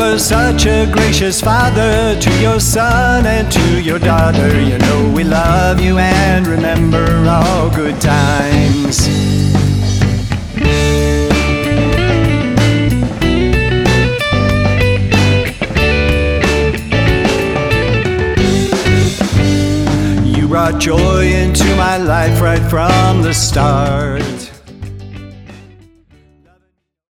were such a gracious father to your son and to your daughter. You know we love you and remember all good times. You brought joy into my life right from the start.